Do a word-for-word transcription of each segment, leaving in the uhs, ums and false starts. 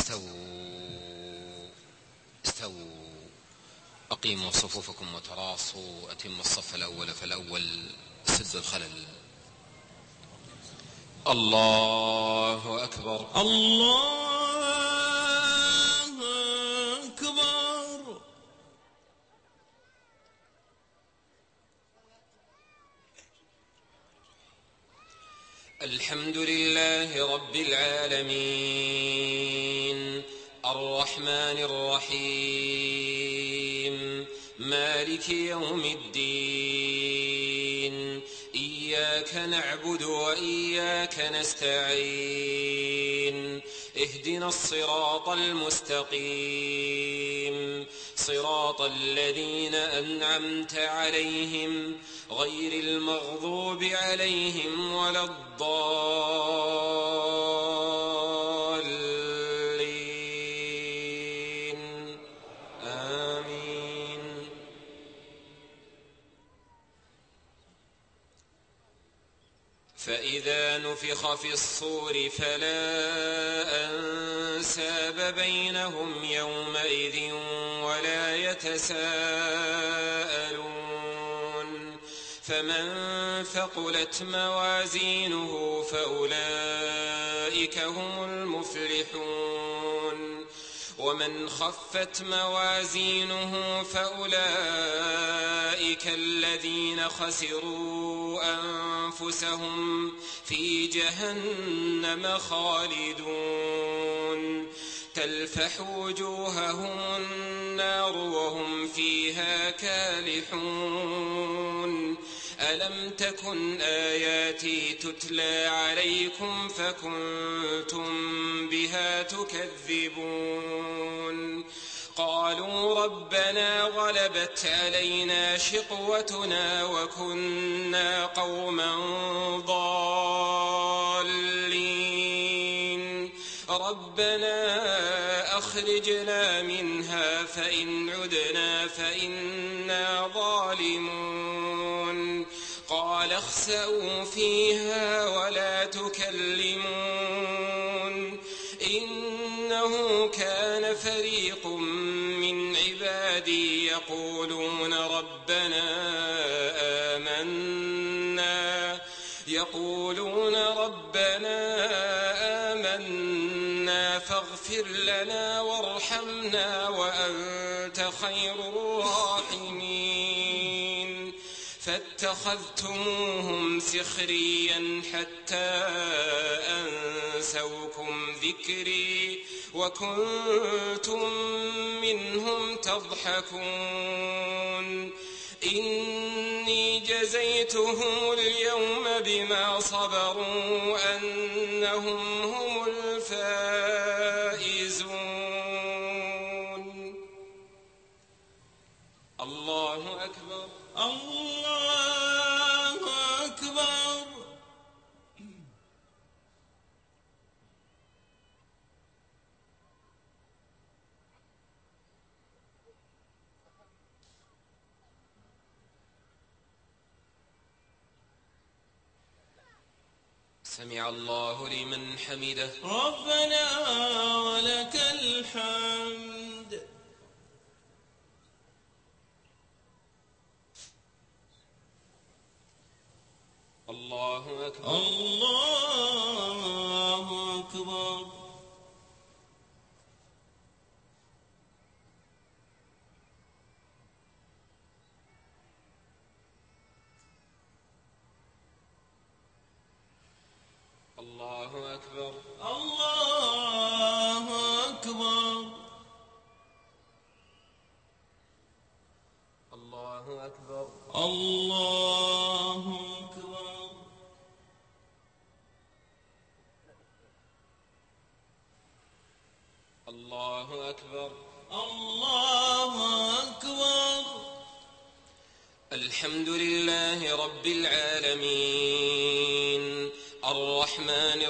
استووا استووا أقيموا صفوفكم وتراصوا، أتموا الصف الأول فالأول، سدوا الخلل. الله أكبر الله أكبر. الحمد لله رب العالمين الرحمن الرحيم مالك يوم الدين، إياك نعبد وإياك نستعين، اهدنا الصراط المستقيم، صراط الذين أنعمت عليهم غير المغضوب عليهم ولا الضالين، آمين. فإذا نفخ في الصور فلا أنساب بينهم يومئذ ولا يتساءلون، فمن ثقلت موازينه فأولئك هم المفلحون، ومن خفت موازينه فأولئك الذين خسروا أنفسهم في جهنم خالدون، تلفح وجوههم النار وهم فيها كالحون. ألم تكن آياتي تتلى عليكم فكنتم بها تكذبون؟ قالوا ربنا غلبت علينا شقوتنا وكنا قوما ضالين، ربنا أخرجنا منها فإن عدنا فإنا ظالمون. قال اخسئوا فيها ولا تكلمون، إنه كان فريق من عبادي يقولون ربنا آمنا يقولون ربنا آمنا فاغفر لنا وارحمنا وأنت خير الراحمين. فاتخذتموهم سخريا حتى أنسوكم ذكري وكنتم منهم تضحكون. إني جزيتهم اليوم بما صبروا أنهم هم الفائزون. الله أكبر الله أكبر. سمع الله لمن حمده. ربنا ولك الحمد. الله أكبر الله أكبر. الله أكبر الله أكبر. الله أكبر الله أكبر. الله أكبر الله أكبر. الحمد لله رب العالمين الرحمن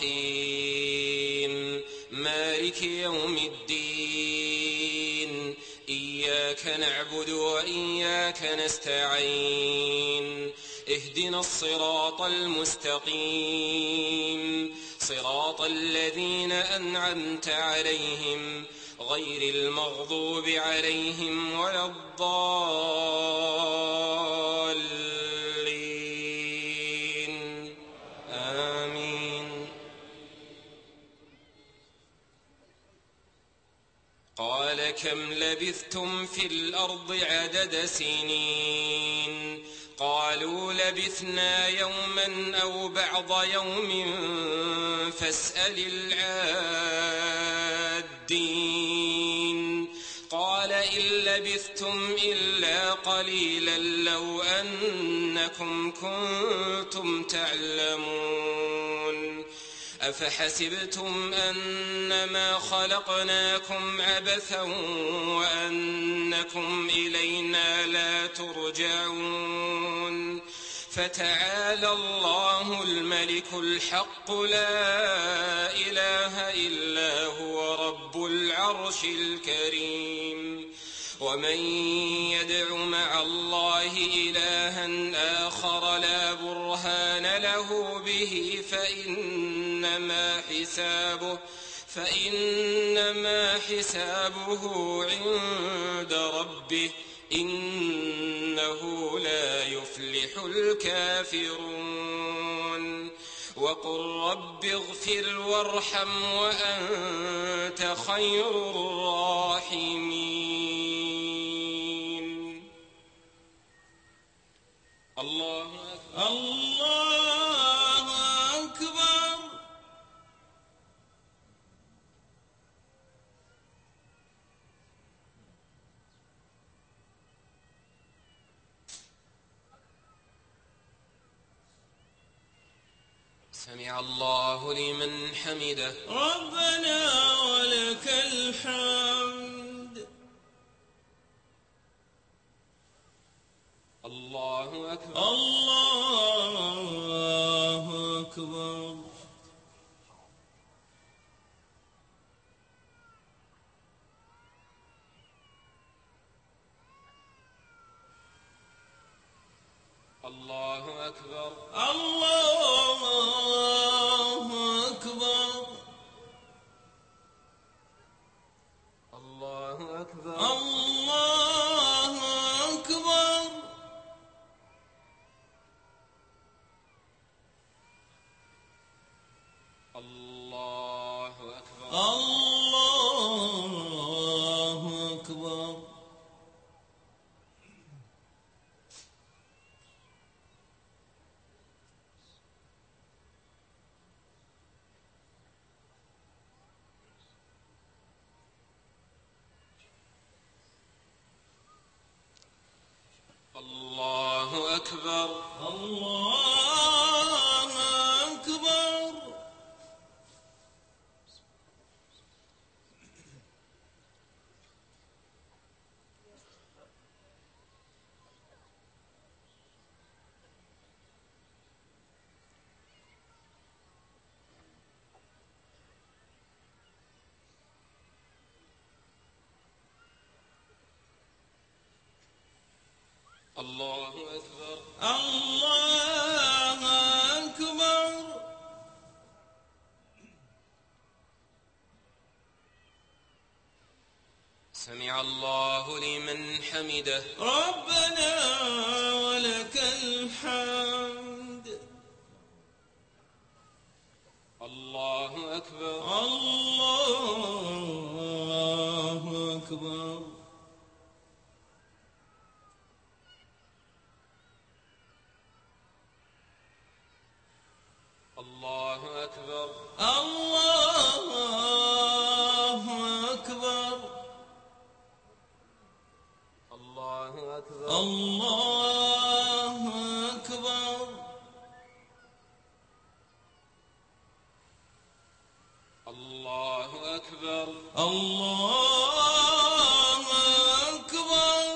الرحيم مالك يوم الدين، إياك نعبد وإياك نستعين، اهدنا الصراط المستقيم، صراط الذين أنعمت عليهم غير المغضوب عليهم ولا الضالين آمين. قال كم لبثتم في الأرض عدد سنين قالوا لبثنا يوما أو بعض يوم فاسأل العادين قال إن لبثتم إلا قليلا لو أنكم كنتم تعلمون أفحسبتم أنما خلقناكم عبثا وأنكم إلينا لا ترجعون فتعالى الله الملك الحق لا إله إلا هو رب العرش الكريم. ومن يدع مع الله إلها آخر لا برهان له به فإنما حسابه فإنما حسابه عند ربه إنه لا يفلح الكافرون. وقل رب اغفر وارحم وأنت خير الراحمين. الله أكبر. الله أكبر. سمع الله لمن حمده. ربنا ولك الحمد. الله أكبر. الله أكبر. الله أكبر. الله أكبر. الله أكبر. الله أكبر. الله أكبر. الله أكبر. الله أكبر. الله أكبر. الله أكبر. الله أكبر. سمع الله لمن حمده. ربنا ولك الحمد. الله أكبر. الله أكبر. الله أكبر. الله أكبر. الله أكبر. الله أكبر. الله أكبر. الله أكبر.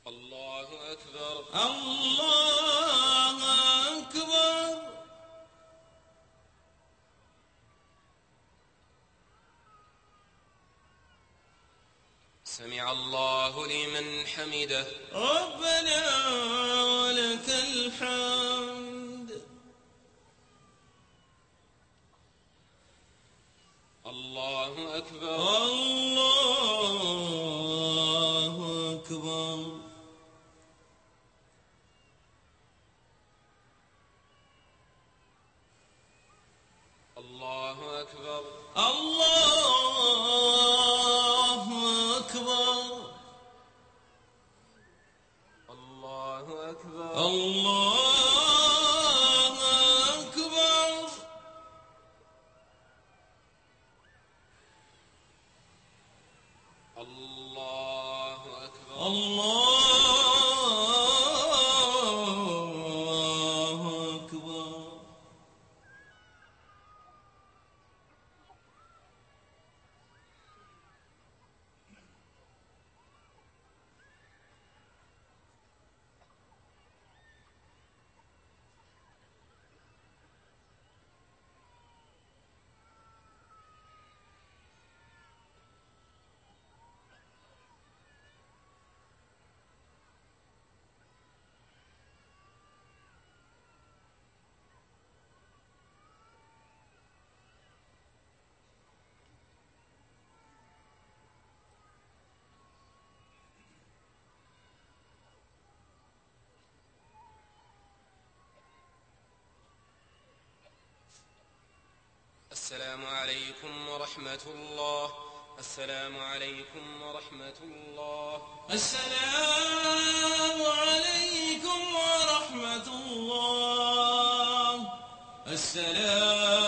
الله أكبر. الله أكبر. سمع الله لمن حمده. ربنا ولك الحمد. الله أكبر. الله أكبر. الله أكبر. الله أكبر. الله أكبر. الله أكبر. الله أكبر. الله أكبر. السلام عليكم ورحمة الله. السلام عليكم ورحمة الله. السلام عليكم ورحمة الله. السلام